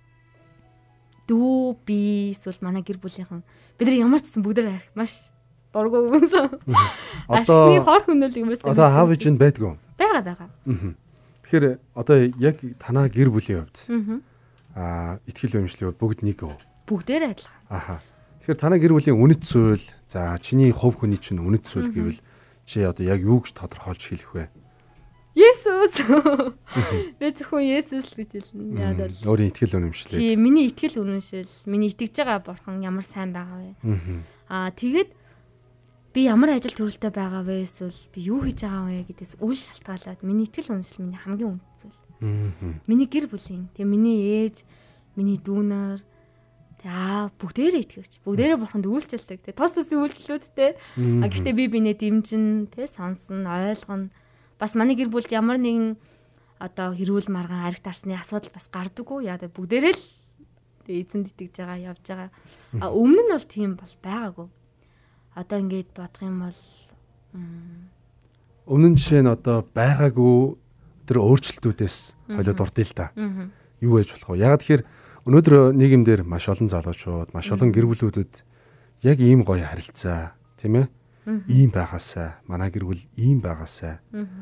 дүү би эсвэл манай гэр бүлийнхэн бид нар ямар ч гэсэн бүгд маш дургу юмсан. Одоо хор хүнэл юм байсан. Одоо аав ээж нь байдгүй. Байгаа. Тэгэхээр одоо яг танаа гэр бүлийн хувьд итгэл үнэмшлийн бүгд нэг үү? Бүгдээр адилхан. Аха. Тэгэхээр танаа гэр бүлийн үнэт зүйл за чиний хувь хүний чинь үнэт зүйл гэвэл чи одоо яг юу гэж тодорхойлж хэлэх вэ? Есүс. Би зөвхөн Есүс л гэж хэлнэ. Яг бол өөрийн итгэл үнэмшлээ. Тий, миний итгэл үнэмшил, миний итгэж байгаа бурхан ямар сайн байгаа вэ? Тэгээд би ямар ажил төрөлтэй байгаа вэ эсвэл би юу хийж байгаа вэ гэдээс үл шалтгаалаад миний итгэл үнэмшил миний хамгийн үнэт зүйл. Миний гэр бүлийн, тэгээ миний ээж, миний дүүнэр, тэгээ бүгдээрээ итгэвч. Бүгдээрээ бурханд үйлчлдэг. Тэгээ тус тусын үйлчлүүдтэй. Гэхдээ би бинээ дэмжин, тэгээ сонсон, ойлгоно. Бас манай гэр бүлд ямар нэгэн одоо хэрүүл маргаан ариг тарсны асуудал бас гардаггүй. Яа бүгдээрээ л тэгээ эзэнд итгэж байгаа, явж байгаа. Өмнө нь бол тийм бол байгаагүй. Одоо ингээд бодох юм бол өмнө нь жишээ нь одоо байгаагүй тэр өөрчлөлтүүдээс хойлоо дурдъя л да. Юу байж болох вэ? Яг тэгэхээр өнөөдөр нийгэмдэр маш олон залуучууд, маш олон гэр бүлүүдэд яг ийм гоё харилцаа, тийм ээ? Ийм байгаасаа, манай гэр бүл ийм байгаасаа.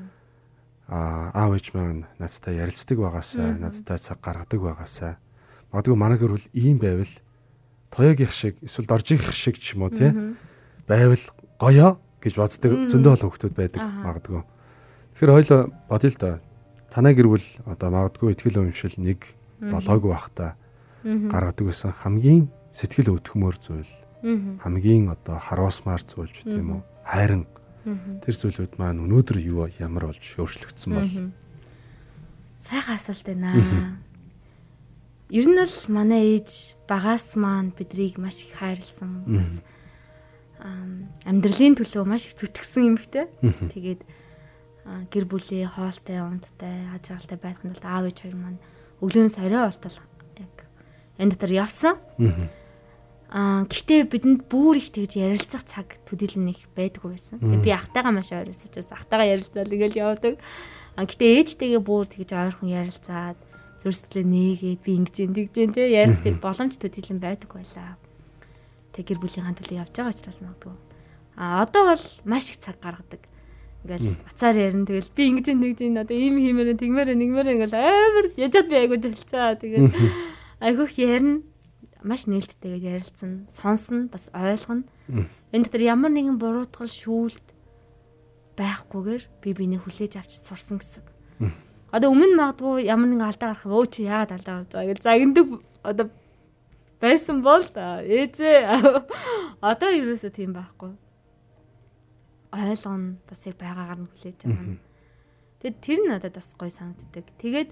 Аав ээж маань надтай ярилцдаг байгаасаа, надтай цаг гаргадаг байгаасаа. Магадгүй манай гэр бүл ийм байвал тоёгийн шиг, эсвэл доржих шиг ч юм уу, тийм байвал гоё гэж боддог зөндөө олон хүмүүс байдаг магадгүй. Тэгэхээр хоёлоо бодъё л да. Танай гэр бүл одоо магадгүй итгэл үнэмшил нэг болоогүй байх та гаргадаг байсан хамгийн сэтгэл өвдөхмөр зүйл. Хамгийн одоо харуулсмаар зүйл ч тийм үү. Хайран тэр зүйлүүд маань өнөөдөр юу ямар болж өөрчлөгдсөн бол сайхан асуулт байна. Ер нь л манай ээж багаас маань бидрийг маш их хайрлсан. Бас амьдралын төлөө маш их зүтгэсэн юм хтэй. Тэгээд гэр бүлийн хоолтой, ундтай, аж аргалтай байхын тулд аав ээж хоёр маань өглөөнөөс орой болтол яг энэ дотор явсан. Гэхдээ бидэнд бүр их тэгж ярилцах цаг төдийлөн их байдаггүй байсан. Би ахтайгаа маш ойрсон ч бас ахтайгаа ярилцаад ингээл явдаг. Гэхдээ ээжтэйгээ бүр тэгж ойрхон ярилцаад зөрсдлөө нээгээд би ингэж тэгж тэ ярих тэр боломж төдийлөн байдаг байлаа. Тэг гэр бүлийнхаа төлөө явж байгаа учраас магадгүй. Одоо бол маш их цаг гаргадаг. Ингээл уцаар ярина. Тэгэл би ингэж одоо ийм хиймээрэн тэгмээрэн нэгмээрэн ингээл амар яжаад би айгуу жолцоо. Тэгээд айгуух ярина. Маш нээлттэйгээр ярилцсан, сонсно, бас ойлгоно. Энэ дотор ямар нэгэн буруутгал шүүлт байхгүйгээр би биний хүлээж авч сурсан гэсэн. Одоо өмнө нь магадгүй ямар нэгэн алдаа гарах өө чи яагаад алдаа гарч байгаа гэж загнадаг одоо байсан бол та ээжээ одоо ерөөсөө тийм байхгүй. Ойлгоно, бас яг байгаагаар нь хүлээж авна. Тэгэд тэр нь надад бас гоё санагддаг. Тэгээд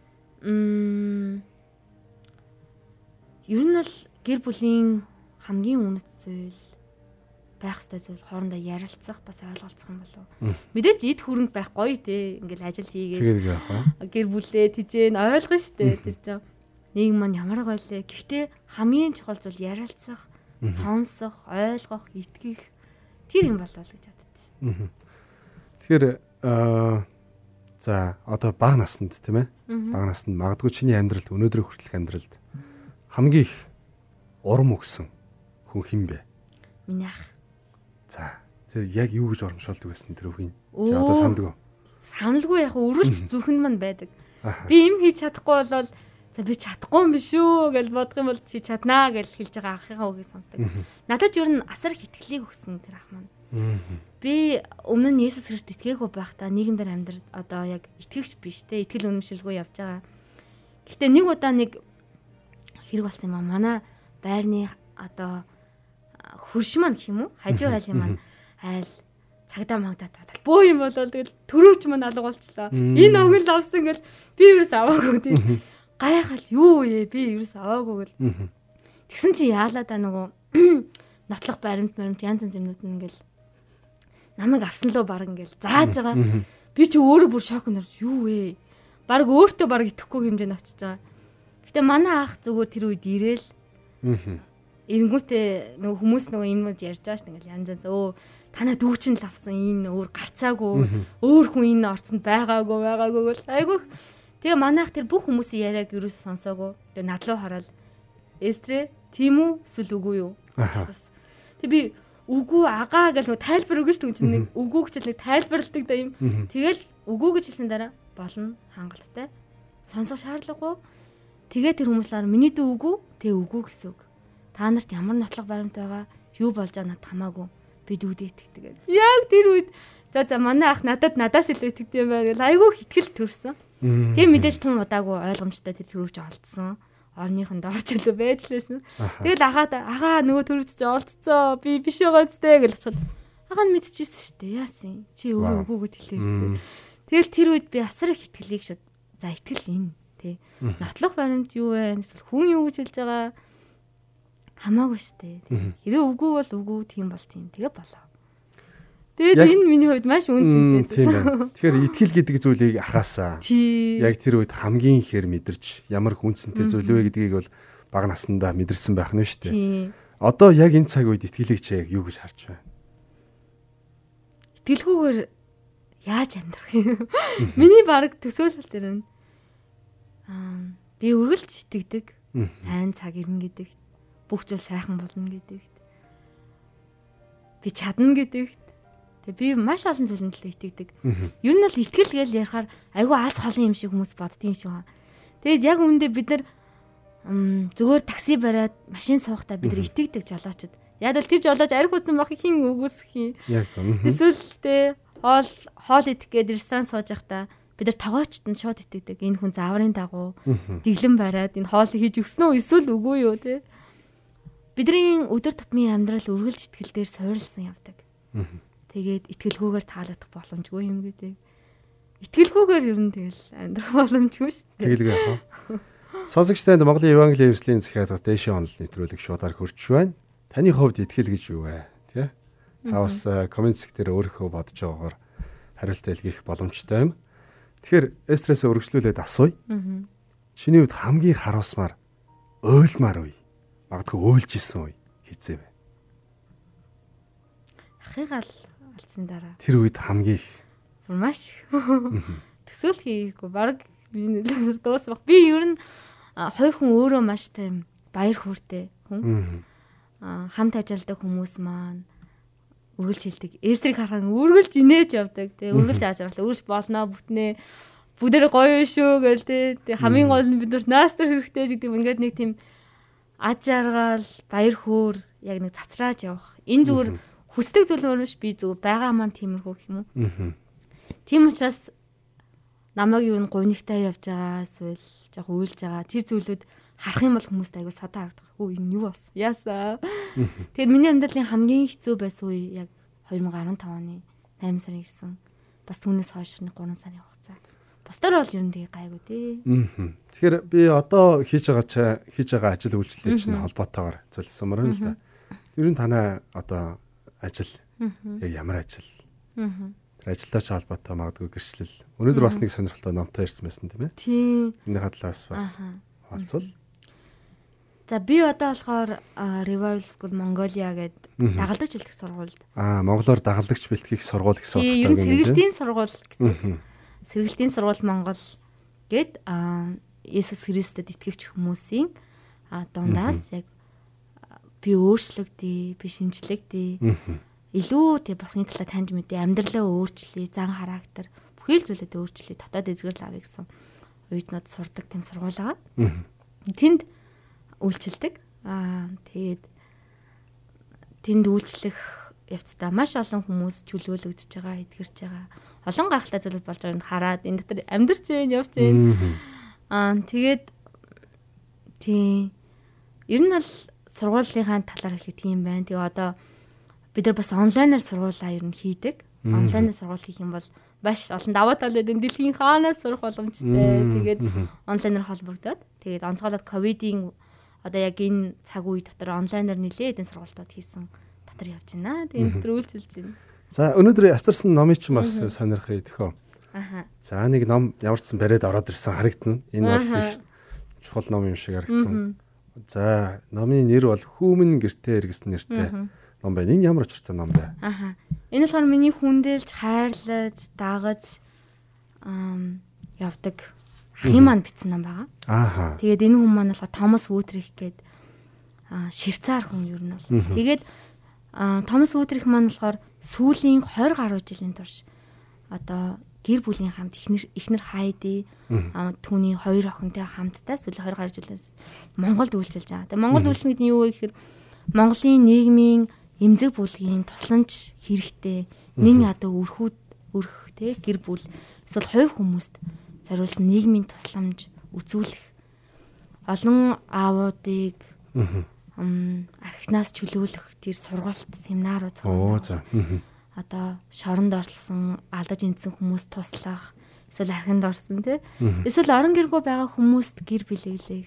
ер нь л гэр бүлийн хамгийн үнэт зүйл байх ёстой зүйл хоорондоо ярилцах бас ойлголцох юм болов. Мэдээч эд хөрөнгө байх гоё те. Ингээл ажил хийгээд гэр бүлээ тижээн ойлгоно штэ. Тэр чинь нийгэм маань ямар гоё лээ. Гэхдээ хамгийн чухал зүйл ярилцах, сонсох, ойлгох, итгэх тэр юм болов л гэж боддог шин. Тэгэхээр за одоо бага наснд тийм ээ. Бага наснд магадгүй чиний амьдралд өнөөдрийн хүртэлх амьдралд хамгийн их урам өгсөн хүн хэн бэ? Миний ах. За тэр яг юу гэж урамшуулдаг байсан тэр өвгийн? Чи одоо сандгүй. Саналгүй яг өрүүлж зүрхэнд мань байдаг. Би юм хийж чадахгүй болол за би чадахгүй юм биш үү гэж бодох юм бол чи чаднаа гэж хэлж байгаа ахыгаа үгийг сонсдог. Надад ер нь асар их итгэлийг өгсөн тэр ах маань. Би өмнө нь Есүс Христ итгээгүй байхдаа нийгэмдэр амьдрал одоо яг итгэгч биш те итгэл үнэмшилгүй явж байгаа. Гэхдээ нэг удаа нэг хэрэг болсон юм аа. Манай байрны одоо хөрш маань гэх юм уу? Хажуу хайлын маань айл цагдаа магдаад батал. Бөө юм болол тэгэл төрөөч маань алга болчлоо. Энэ ог л авсан гэл би ерөөс аваагүй тийм. Гайхал юу вэ? Би ерөөс аваагүй гэл. Тэгсэн чи яалаа да нөгөө нотлох баримт янз янз юмнууд ингээл намайг авсан лөө баг ингээл зааж байгаа. Би чи өөрөө бүр шок нэрч юу вэ? Баг өөртөө баг итгэхгүй хэмжээнд очиж байгаа. Гэтэ манай ах зүгээр тэр үед ирээл. Эренгүүтээ нөгөө хүмүүс нөгөө энэ мод ярьж байгаа ш ингээл янз янз танаа дүүчин л авсан энэ өөр гарцаагүй өөр хүн энэ орцонд байгаагүй гэл айгүй. Тэгээ манай ах тэр бүх хүмүүсийн яриаг юу ч сонсоогүй. Тэгээ над руу хараад эстрэ тийм үү эсвэл үгүй юу? Тэгээ би үгүй агаа гэл нөгөө тайлбар өгнө шүү дээ. Нэг үгүй гэж нэг тайлбарладаг да юм. Тэгэл үгүй гэж хэлсэн дараа болно хангалттай. Сонсох шаардлагагүй. Тэгээд тэр хүмүүс лаар миний дүү үгүй, тэг үгүй гэсэн үг. Та нарт ямар нотлох баримт байгаа, юу болж байгаа надад хамаагүй. Би дүүдээ итгэдэг. Яг тэр үед за манай ах надаас илүү итгэдэг юм байна гэл айгүй хитгэл төрсөн. Тэгээ мэдээж тун удаагүй ойлгомжтой тэр төрөвч олдсон. Орныхонд орж илүү байж лээсэн. Тэгэл агаа нөгөө төрөвч чи олдцоо. Би биш байгаа зүтэй гэл очиход агаа нь мэдчихсэн шүү дээ. Яасан чи үгүй гэд хэлээ. Тэгэл тэр үед би асар их итгэлийг шууд за итгэл энэ тий. Нотлох баримт юу вэ? Эсвэл хүн юу гэж хэлж байгаа хамаагүй шүү дээ. Хэрэв үгүй бол үгүй, тийм бол тийм. Тэгээ болоо. Тэгээд энэ миний хувьд маш үнцэнтэй. Тийм байна. Тэгэхээр итгэл гэдэг зүйлийг ахаасаа яг тэр үед хамгийн ихээр мэдэрч ямар хүнцэнтэй зүйл вэ гэдгийг бол бага наснда мэдэрсэн байх нь шүү дээ. Одоо яг энэ цаг үед итгэлийг чи яг юу гэж харж байна? Итгэлгүйгээр яаж амьдрах юм? Миний баг төсөөлөл дээр нь би үргэлж итгэдэг. Сайн цаг ирнэ гэдэгт, бүх зүйл сайхан болно гэдэгт. Би чадна гэдэгт. Би маш олон зүйлэнд л итгэдэг. Ер нь бол итгэл гэж ярихаар айгүй алс холын юм шиг хүмүүс боддгийн юм шиг байна. Тэгээд яг үүндээ бид нар зүгээр такси бариад машин суухдаа бид нар итгэдэг жолоочд. Яг л тэр жолооч арх үзэн бах хин өгөөсөх юм. Яг зөв. Эсвэл тэ хоол идэх гээд ресторан сууж байхдаа бид нар тогоочтод шууд итгэдэг. Энэ хүн зааврын дагуу дэглэн бариад энэ хоолыг хийж өгснө үү эсвэл үгүй юу те. Бидний өдөр тутмын амьдрал үргэлж итгэл дээр суурилсан явдаг. Тэгээд итгэлгүйгээр таалагдах боломжгүй юм гэдэг. Итгэлгүйгээр ер нь тэгэл амьдрах боломжгүй шүү дээ. Тэгэлгүй яах вэ? Сонсогч танд Монголын Евангелийн эвслийн захиалгад дэшээ онол нэвтрүүлэг шуудаар хүрч байна. Таны хувьд итгэл гэж юу вэ? Тэ? Та бас коммент секторээр өөрийнхөө бодож байгаагаар хариулт илгээх боломжтой юм. Тэгэхээр стресс өргөжлүүлээд асууя. Чиний хувьд хамгийн харуулсмаар ойлмаар үе. Магадгүй ойлж исэн үе хийцээ вэ? Ахыгаал алсын дараа. Тэр үед хамгийн их маш төсөөл хийгээгүй баг би нэлээд дуусах. Би ер нь хоёр хүн өөрөө маш тийм баяр хөөртэй хүн. Хамт ажилладаг хүмүүс маань үргэлж хэлдэг. Эстрийг харахад үргэлж инээж явдаг. Тэ үргэлж аажралаа. Үргэлж болноо бүтнээ. Бүгдээр гоё шүү гээл тэ. Хамгийн гол нь бид нар наастер хэрэгтэй гэдэг юм. Ингээд нэг тийм аж аргаал баяр хөөр яг нэг цацрааж явах. Энэ зүгээр хүсдэг зүйл мөрөш би зүгээр байгаа маань тиймэрхүү юм уу? Тийм учраас намайг юу н гунигтай явж байгаа эсвэл яг уйлж байгаа тэр зүйлүүд харах юм бол хүмүүст аягүй садаа харагдах. Өө энэ юу бас яасаа. Тэгэхээр миний амьдралын хамгийн хэцүү байсан үе яг 2015 оны 8 сарын 9. Бас түүнээс хойш 3 сарын хугацаа. Бусдаар бол ер нь тэгээ гайгүй дээ. Тэгэхээр би одоо хийж байгаа ажил үйлчлэлтэй чинь холбоотойгоор зөвлөсөмөр юм л да. Ер нь танай одоо ажил яг ямар ажил? Тэр ажилтаач холбоотой магадгүй гэрчлэл. Өнөөдөр бас нэг сонирхолтой номтой ирсэн байсан тийм ээ. Тийм. Энийх талаас бас хаалцвал. За би одоо болохоор Revival School Mongolia гэдэг дагалдагч бэлтгэх сургуульд. Монголоор дагалдагч бэлтгэх сургууль гэсэн утгатай юм. Сэргэлтийн сургууль гэсэн. Сэргэлтийн сургууль Монгол гэд Иесус Христэд итгэгч хүмүүсийн дундаас яг би өөрчлөгдөе, би шинжлэхдээ илүү тэг бурхны талаар таньж мэдээ, амьдралаа өөрчлөе, зан характер, бүхэл зүйлээ өөрчлөе, дотоод эзгэрэл авъя гэсэн уйднууд сурдаг тийм сургууль байгаа. Тэнд үйлчилдэг. Тэгээд тэнд үйлчлэх явцдаа маш олон хүмүүс чөлөөлөгдөж байгаа, эдгэрч байгаа. Олон гайхалтай зүйлүүд болж байгааг хараад энэ дотор амьдарч जैन, явж जैन. Тэгээд тийм ер нь бол сургуулийн талаар хэлэх тийм байна. Тэгээ одоо бид нар бас онлайнаар сургуулаа ер нь хийдэг. Онлайнаар сургууль хийх юм бол маш олон даваа тал байдаг. Дэлхийн хаанаас сурах боломжтой. Тэгээд онлайнаар холбогдоод тэгээд онцгойлоод ковидын одоо яг энэ цаг үе дотор онлайнаар нэлээд энэ сургуультууд хийсэн дотор явж байна. Тэгээд энэ үйлчилж байна. За өнөөдөр авчирсан номыг ч бас сонирхъя тэхөө. За нэг ном ямар ч сан бариад ороод ирсэн харагдана. Энэ бол их чухал ном юм шиг харагдсан. За номын нэр бол Хүүмэн гэртээ гэсэн нэртэй ном байна. Энэ ямар очиртай ном бэ? Энэ болохоор миний хүндэлж, хайрлаж, дагаж явдаг ахын маань бичсэн ном байгаа. Тэгээд энэ хүн маань болохоор Томас Вутрих гээд Швейцар хүн юу нь бол. Тэгээд Томас Вудрих маань болохоор сүүлийн 20 гаруй жилийн турш одоо гэр бүлийн хамт эхнэр Хайди түүний 2 охинтой хамтдаа сүүлийн 20 гаруй жилээс Монголд үйлчилж байгаа. Тэгээ Монголд үйлчлэх гэдэг нь юу вэ гэхээр Монголын нийгмийн эмзэг бүлгийн тусламж хэрэгтэй нэн одоо өрх те гэр бүл эсвэл хувь хүмүүст зориулсан нийгмийн тусламж үзүүлэх олон аавуудыг архинаас чөлөөлөх тэр сургалт семинарууд зохиолдог. Одоо шоронд орсон алдаж эндсэн хүмүүст туслах эсвэл архинд орсон те эсвэл орон гэргүй байгаа хүмүүст гэр бүлэглэх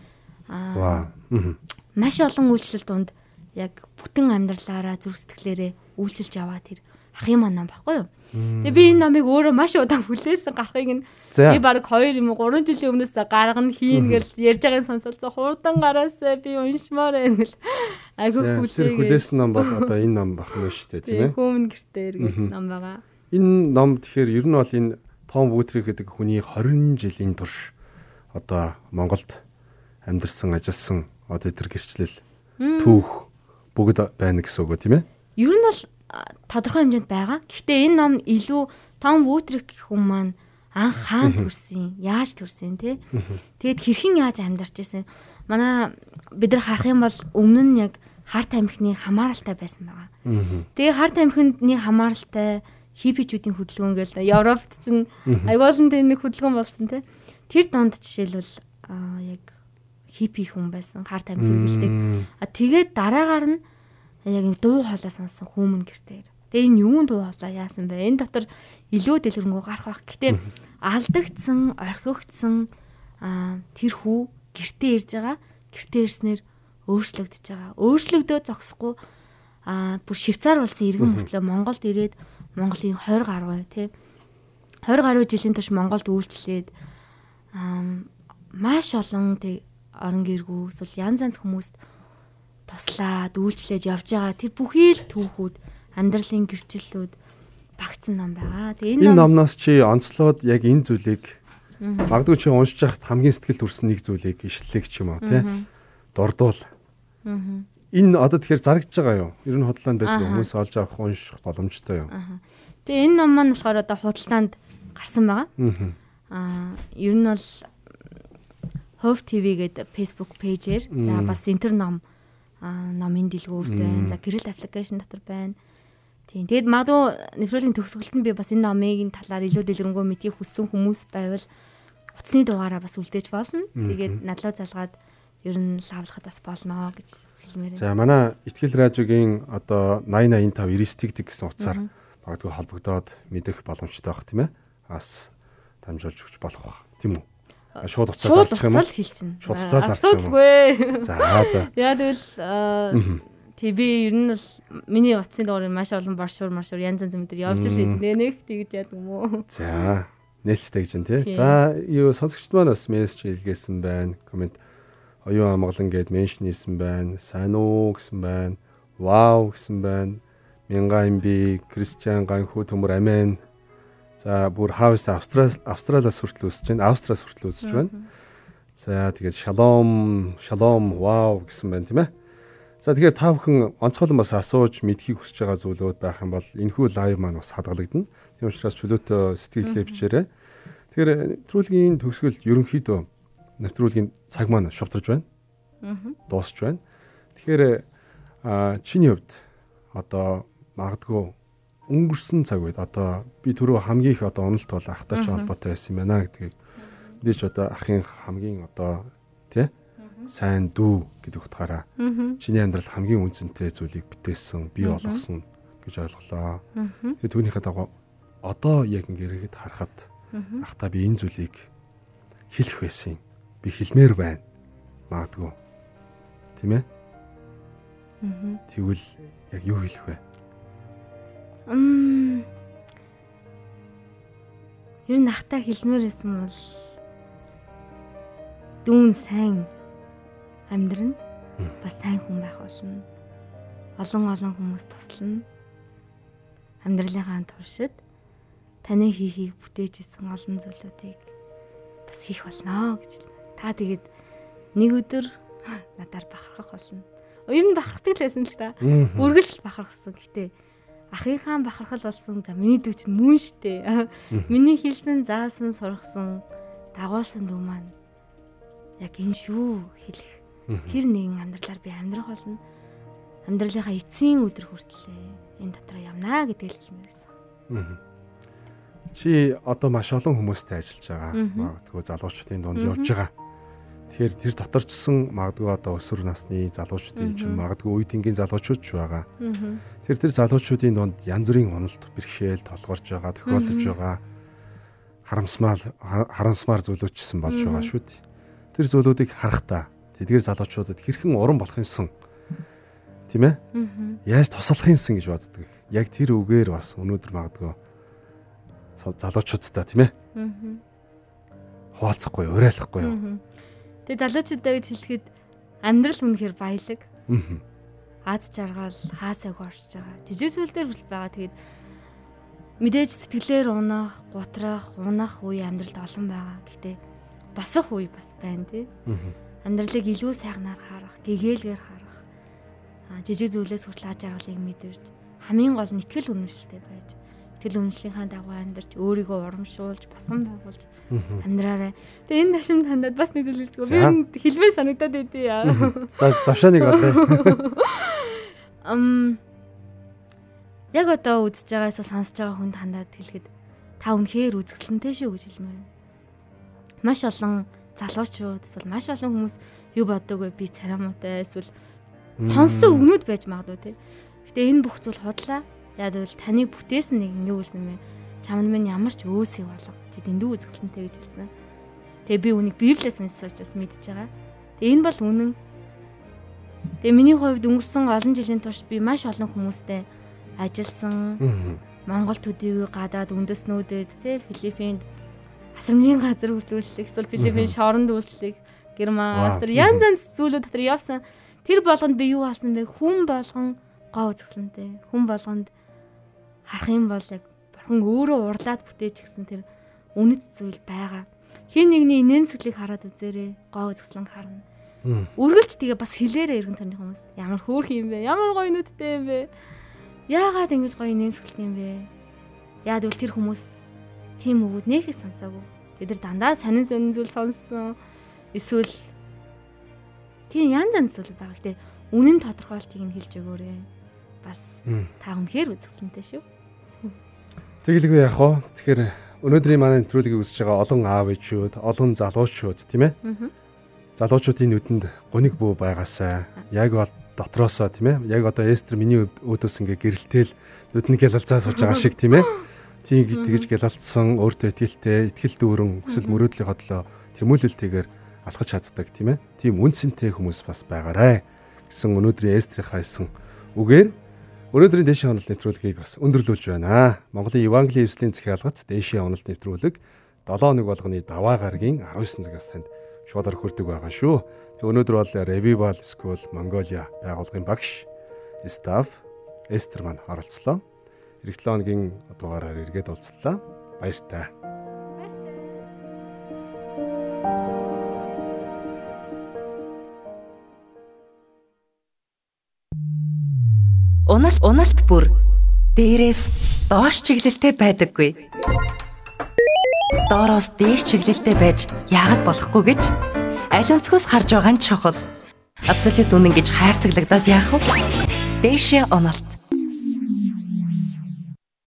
маш олон үйлчлэл донд яг бүтэн амьдралаараа зүрх сэтгэлээрээ үйлчилж яваа тэр ахын маань нам баггүй юу. Тэгээ би энэ намыг өөрөө маш удаан хүлээсэн гарахыг нь би баг 2 юм уу 3 жилийн өмнөөс гаргана хийн гэж ярьж байгааг сонсолцоо хурдан гараасаа би уншмаар байна гэл айгүй хүлээсэн нам бол одоо энэ нам бах нь шүү дээ тийм ээ. Хүмүүн гэртээр гэдэг нам байгаа. Энэ ном тэгэхээр ер нь бол энэ Том Вудрих гэдэг хүний 20 жилийн турш одоо Монголд амьдарсан ажилласан одоо тэр гэрчлэл түүх бүгд байна гэсэн үг тийм ээ. Ер нь бол тодорхой хэмжээнд байгаа. Гэхдээ энэ ном илүү Том Вудрих гэх хүн маань анх хаан төрсөн, яаж төрсөн тий. Тэгээд хэрхэн яаж амьдарч байсан. Манай бид нар харах юм бол өмнө нь яг Харт амхины хамааралтай байсан байгаа. Тэгээ Харт амхины хамааралтай хипичүүдийн хөдөлгөөн гэл Европт чинь айгуулсан нэг хөдөлгөөн болсон тий. Тэр донд жишээлбэл яг хипи хүн байсан Харт амхины хэлдэг. Тэгээд дараагаар нь яг дуу хоолой сонсон хүмүүн гэртээр. Тэгээ энэ юун дуу хоолой яасан бэ? Энэ дотор илүү дэлгэрэнгүй гарах байх. Гэхдээ алдагдсан, орхигдсан тэр хүү гэртээ ирж байгаа. Гэртээ ирснээр өөрчлөгдөж байгаа. Өөрчлөгдөө зогсохгүй бүр Швейцар улсын иргэн мөртлөө Монголд ирээд Монголын 20 гаруй тий 20 гаруй жилийн турш Монголд үйлчлээд маш олон орон гэргүй эсвэл янз янз хүмүүст туслаад үйлчлээд явж байгаа тэр бүхий л түүхүүд амьдралын гэрчлэлүүд багтсан ном байгаа. Тэгээ энэ номноос чи онцлоод яг энэ зүйлийг магадгүй чи уншиж байхад хамгийн сэтгэл хүрсэн нэг зүйлийг ишлэх ч юм уу тий дурдвал. Энэ одоо тэгэхээр зарагдж байгаа юу? Ер нь худалдаанд байдаг хүмүүс олж авах унших боломжтой юу? Тэгээ энэ ном маань болохоор одоо худалдаанд гарсан байгаа. Ер нь бол Hove TV гэдэг Facebook пэйжээр за бас интер номын дэлгүүрт байна. За гэрэл аппликейшн дотор байна. Тийм. Тэгэд магадгүй нэвтрүүлгийн төгсгөлд нь би бас энэ номын талаар илүү дэлгэрэнгүй мэдхийг хүссэн хүмүүс байвал утасны дугаараа бас үлдээж болно. Тэгээд надлаа залгаад ер нь лавлахад бас болно гэж хэлмээр байна. За манай Итгэл радиогийн одоо 8085 99 гэсэн утсаар магадгүй холбогдоод мэдэх боломжтой байх тийм ээ. Бас дамжуулж өгч болох байх тийм үү? Шууд уцаа зарчих юм уу? Шууд уцаа зарчих юм уу? За. Яа тэгвэл би ер нь бол миний утасны дугаарыг маш олон боршуур янз янз мэдэр явж л хэднэ нэг тэгж яадаг юм уу? За. Нээлттэй гэж юм тий. За, юу сонсогчд маань бас мессеж хийлгээсэн байна. Комент оюун амгалан гэд меншн хийсэн байна. Сайн уу гэсэн байна. Вау гэсэн байна. Мянган би Кристиан ганхүү төмөр амен. За бүр хавс Австралиас хүртэл үсэж байна. Австраас хүртэл үсэж байна. За тэгээд шалом вау гэсэн байна тийм ээ. За тэгэхээр та бүхэн онцгойлон бас асууж мэдхийг хүсэж байгаа зүйлүүд байх юм бол энэхүү лайв маань бас хадгалагдана. Тийм учраас чөлөөтэй сэтгэлээ бичээрэй. Тэгэхээр нэвтрүүлгийн төгсгөлд ерөнхийдөө нэвтрүүлгийн цаг маань шувтарж байна. Дуусч байна. Тэгэхээр чиний хувьд одоо магадгүй өнгөрсөн цаг үед одоо би түрүү хамгийн их одоо уналт бол ахтай ч холбоотой байсан юм байна гэдгийг мэдээч одоо ахын хамгийн одоо тий сайн дүү гэдэг утгаараа чиний амьдрал хамгийн үнцэнтэй зүйлийг бүтээсэн бий болгосон гэж ойлголоо. Тэгээд түүнийхээ дагуу одоо яг ингээд харахад ахта би энэ зүйлийг хэлэх байсан. Би хэлмээр байна. Магадгүй. Тийм ээ? Тэгвэл яг юу хэлэх вэ? Ер нь ахта хэлмээр байсан бол дүүн сайн амьдрын бас сайн хүн байх болно. Олон хүмүүс туслана. Амьдралынхаа туршид таны хийхийг бүтээж исэн олон зүйлүүдийг бас хийх болно гэж. Та тэгээд нэг өдөр надаар бахархах болно. Ер нь бахархдаг байсан л та. Үргэлж бахархсан. Гэтэ ахынхаа бахархал болсон. За миний дүү чинь мөн штэ. Миний хэлсэн, заасан, сургасан, дагуулсан дүү маань яг энэ шүү хэлэх. Тэр нэгэн амьдралаар би амьдрах болно. Амьдралынхаа эцсийн өдөр хүртлээ энэ дотроо явнаа гэдгийг хэлмээр байсан. Чи одоо маш олон хүмүүстэй ажиллаж байгаа. Магадгүй залуучуудын дунд явж байгаа. Тэгэхээр тэр дотор ч гэсэн магадгүй одоо өсвөр насны залуучуудын чинь магадгүй үе тэнгийн залуучууд ч байгаа. Тэр залуучуудын дунд янз бүрийн уналт бэрхшээл толгорж байгаа, тохиолдож байгаа. Харамсмаар зүйлүүдчсэн болж байгаа шүү дээ. Тэр зүйлүүдийг харахтаа тэдгээр залуучуудад хэрхэн уран болох юмсан тийм ээ? Яаж туслах юмсан гэж боддог. Яг тэр үгээр бас өнөөдөр магадгүй залуучуудтай тийм ээ? Хуваалцахгүй, уриалахгүй юу? Тэгээ залуучуудаа гэж хэлэхэд амьдрал үнэхээр баялаг. Аз жаргал хаасайг орж байгаа. Жижиг зүйл дээр хүртэл байгаа. Тэгээд мэдээж сэтгэлээр унах, гутрах, унах үе амьдралд олон байгаа. Гэхдээ басах үе бас байна тий. Амьдралыг илүү сайхнаар харах, тэгэлгээр харах. Жижиг зүйлээс хүртэл аз жаргалыг мэдэрч хамгийн гол нь итгэл үнэмшилтэй байж итгэл үнэмшлийнхаа дагуу амьдарч өөрийгөө урамшуулж, басан байгуулж амьдраарай. Тэгээ энэ ташим тандад бас нэг зүйл хэлдэг. Би энэ хэлбэр санагдаад байдیں۔ За завшаа нэг болъё. Яг одоо үзэж байгаас сонсож байгаа хүнд хандаад хэлэхэд та үнэхээр үзэсгэлэнтэй шүү гэж хэлмээр. Маш олон залуучууд эсвэл маш олон хүмүүс юу боддог вэ? Би царамуутай эсвэл сонссон өгнүүд байж магадгүй тий. Гэтэ энэ бүх зүйл худлаа. Яг л таныг бүтээсэн нэг нь юу гэсэн бэ? Чамд минь ямар ч өөсөө болго. Чи дэндүү үзэсгэлэнтэй гэж хэлсэн. Тэгээ би үнийг Библиэс мэдсэж мэдж байгаа. Тэгээ энэ бол үнэн. Тэгээ миний хувьд өнгөрсөн олон жилийн турш би маш олон хүмүүстэй ажилласан. Монгол төдийгүй гадаад үндэснүүдэд тий Филиппинд асрамжийн газар үйлчлэх, эсвэл Филиппин шоронд үйлчлэх, Герман, Австрали янз янз зүйлүүд дотор явсан. Тэр болгонд би юу болсон бэ? Хүн болгон гоо үзэсгэлэнтэй. Хүн болгонд харах юм бол яг бурхан өөрөө урлаад бүтээж гисэн тэр үнэт зүйл байгаа. Хин нэгний инээмсэглийг хараад үзээрэй. Гоо үзэсгэлэн харна. Үргэлж тэгээ бас хэлээрэй иргэн тойрны хүмүүс. Ямар хөөрх юм бэ? Ямар гоё нүдтэй юм бэ? Яагаад ингэж гоё инээмсэглэх юм бэ? Яад үл тэр хүмүүс тийм өгөөд нээхээ сонсоогүй. Тэд нар дандаа сонин зүйл сонссон. Эсвэл тийм янз янз зүйл байгаа. Гэтэ үнэн тодорхойлтыг нь хэлж өгөөрэй. Бас та үнэхээр үзэсгэлэнтэй шүү. Тэгэлгүй яах вэ? Тэгэхээр өнөөдрийн манай нэвтрүүлгийг үзэж байгаа олон аав ээжүүд, олон залуучууд тийм ээ? Залуучуудын нүдэнд гуниг бүү байгаасай. Яг бол дотроосоо тийм ээ? Яг одоо Эстер миний өөдөөс ингээ гэрэлтэл нүдний гялалзаа сууж байгаа шиг тийм ээ? Тийм тэгж гялалцсан, өөртөө итгэлтэй, итгэл дүүрэн, хүсэл мөрөөдлийн хотлоо тэмүүлэлтэйгээр алхаж чаддаг тийм ээ? Тийм үнцэнтэй хүмүүс бас байгаарай гэсэн өнөөдрийн Эстерийн хайсан үгээр өнөөдрийн дэшийн онолт нэвтрүүлгийг бас өндөрлүүлж байна. Монголын Евангелийн эвслийн захиалгат дэшийн онолт нэвтрүүлэг 7 хоног болгоны даваа гарагийн 19 цагаас танд шууд орхирдог байгаа шүү. Өнөөдөр бол Revival School Mongolia байгууллагын багш Став Эстер маань оролцлоо. Эх 7 хоногийн дугаараар эргээд уулзлаа. Баяртай. Уналт бүр дээрээс доош чиглэлтэй байдаггүй. Доороос дээш чиглэлтэй байж яагаад болохгүй гэж аль өнцгөөс харж байгаа нь чухал. Абсолют үнэн гэж хайрцаглагдаад яах вэ? Дээшээ уналт.